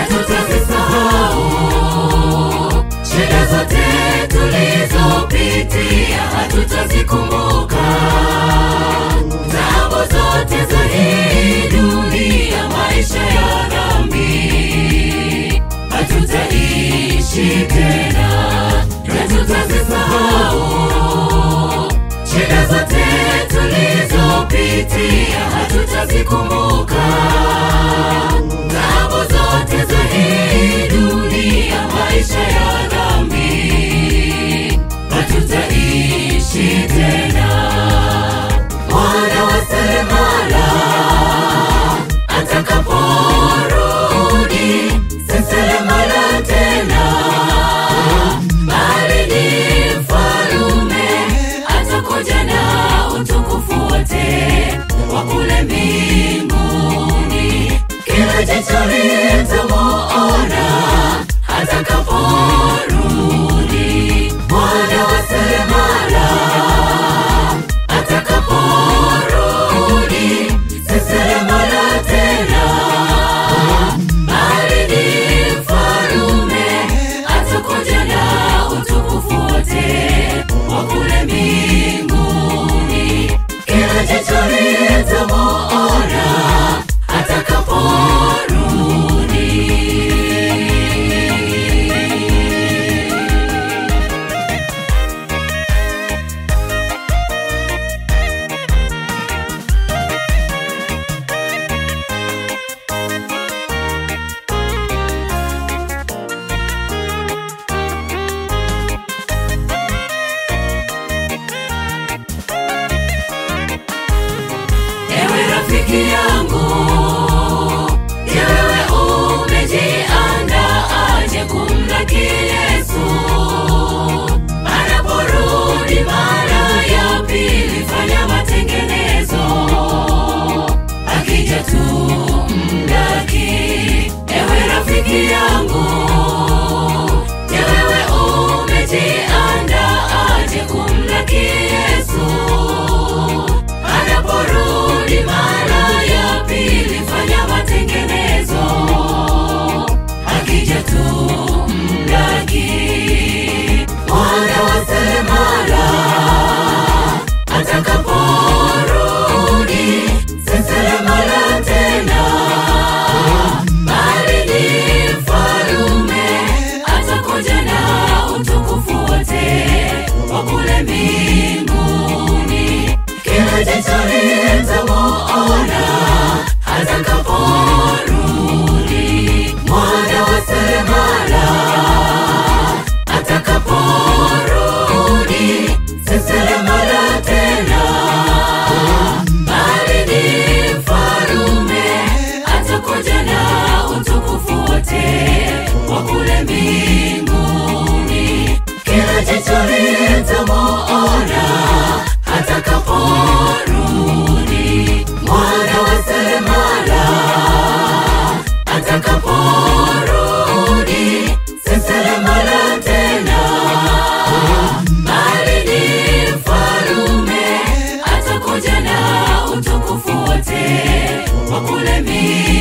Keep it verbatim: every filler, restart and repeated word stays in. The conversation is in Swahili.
hatutazisahau. Shida zote tulizopitia hatutazikumbuka. Taabu zote za hii dunia, maisha ya dhambi, hatutaishi tena, hatutazisahau. Shida zote tulizopitia hatutazikumbuka. Taabu zote za hii dunia, maisha ya dhambi, hatutaishi tena. Mwana wa seremala atakaporudi, si seremala tena, bali ni mfalume. Atakuja na utukufu wote wa kule mbinguni. Kila jicho litamuona atakaporudi. Mwana wa seremala atakaporudi, si seremala tena, bali ni mfalume. Atakuja na utukufu wote wa kule mbinguni. Kila jicho litamuona atakaporudi. Ewe rafiki yangu, je, wewe umejiandaa aje kumlaki Yesu anaporudi mara ya pili? Fanya matengenezo, akija tu mlaki. Ewe rafiki yangu, je, wewe umejiandaa aje kumlaki Yesu anaporudi mara ya pili? Fanya matengenezo, akija tu mlaki. Mwana wa seremala atakaporudi, si seremala tena, bali ni mfalume. Atakuja na utukufu wote wa kule mbinguni. Kila jicho litamuona atakaporudi. Mwana wa seremala atakaporudi, si seremala tena, bali ni mfalume. Atakuja na utukufu wote wa kule mbinguni. Kila jicho litamuona atakaporudi. Mwana wa seremala atakaporudi, si seremala tena, bali ni mfalume. Atakuja na utukufu wote wa kule mbinguni.